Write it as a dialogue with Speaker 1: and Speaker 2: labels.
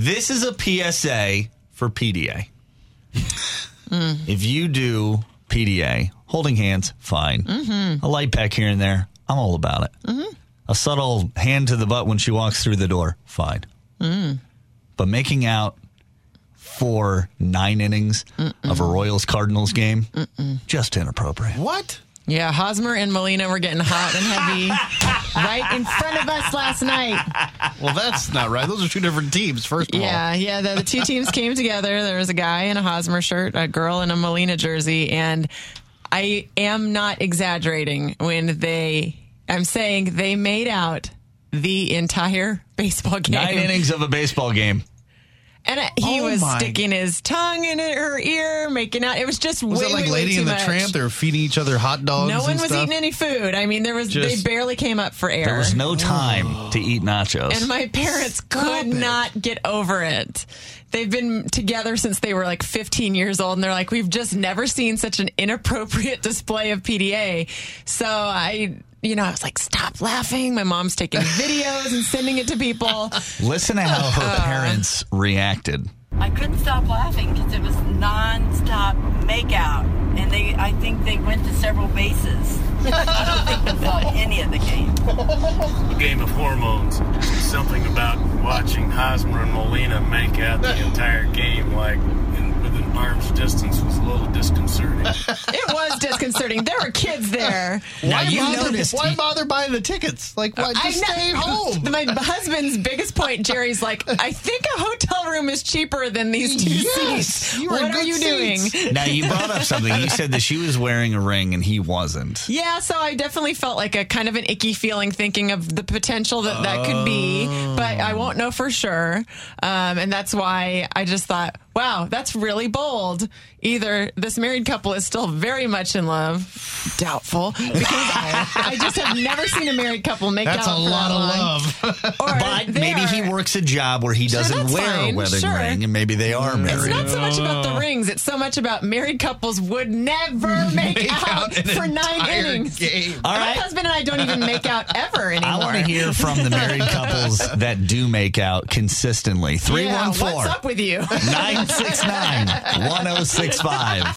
Speaker 1: This is a PSA for PDA. If you do PDA, holding hands, fine. Mm-hmm. A light peck here and there, I'm all about it. Mm-hmm. A subtle hand to the butt when she walks through the door, fine. But making out for 9 innings of a Royals-Cardinals game, just inappropriate.
Speaker 2: What?
Speaker 3: Yeah, Hosmer and Molina were getting hot and heavy right in front of us last night.
Speaker 2: Well, that's not right. Those are 2 different teams, first of all.
Speaker 3: Yeah, the 2 teams came together. There was a guy in a Hosmer shirt, a girl in a Molina jersey, and I am not exaggerating when I'm saying they made out the entire baseball game.
Speaker 1: 9 innings of a baseball game.
Speaker 3: And he was sticking his tongue in her ear, making out. It was just
Speaker 2: was
Speaker 3: way,
Speaker 2: it like
Speaker 3: way,
Speaker 2: Lady
Speaker 3: way too
Speaker 2: and the
Speaker 3: much.
Speaker 2: Tramp? They were feeding each other hot dogs.
Speaker 3: No one
Speaker 2: and
Speaker 3: was
Speaker 2: stuff?
Speaker 3: eating any food. I mean, they barely came up for air.
Speaker 1: There was no time to eat nachos.
Speaker 3: And my parents could not get over it. They've been together since they were like 15 years old, and they're like, we've just never seen such an inappropriate display of PDA. So I was like, stop laughing. My mom's taking videos and sending it to people.
Speaker 1: Listen to how her parents reacted.
Speaker 4: I couldn't stop laughing because it was nonstop makeout, and I think they went to several bases. I don't think they saw any of the game.
Speaker 5: A game of hormones. Something about watching Hosmer and Molina make out the entire game, like within arm's distance, was a little disconcerting.
Speaker 3: It was disconcerting. There were kids there.
Speaker 2: Why bother buying the tickets? Like, why just stay home?
Speaker 3: My husband's biggest point, Jerry's like, I think a hotel room is cheaper than these 2 seats. What are you doing?
Speaker 1: Now, you brought up something. You said that she was wearing a ring and he wasn't.
Speaker 3: Yeah, so I definitely felt like a kind of an icky feeling thinking of the potential that could be, but I won't know for sure. And that's why I just thought, wow, that's really bold. Either this married couple is still very much in love, doubtful, because I just have never seen a married couple make
Speaker 2: That's
Speaker 3: out
Speaker 2: a
Speaker 3: for
Speaker 2: lot
Speaker 3: that long.
Speaker 2: of love.
Speaker 1: But maybe he works a job where he doesn't wear a wedding ring, and maybe they are married.
Speaker 3: It's not so much about the rings. It's so much about married couples would never make out for 9 innings.
Speaker 1: All
Speaker 3: My
Speaker 1: right.
Speaker 3: husband and I don't even make out ever anymore.
Speaker 1: I want to hear from the married couples that do make out consistently. 314
Speaker 3: what's up with you?
Speaker 1: 969 1065.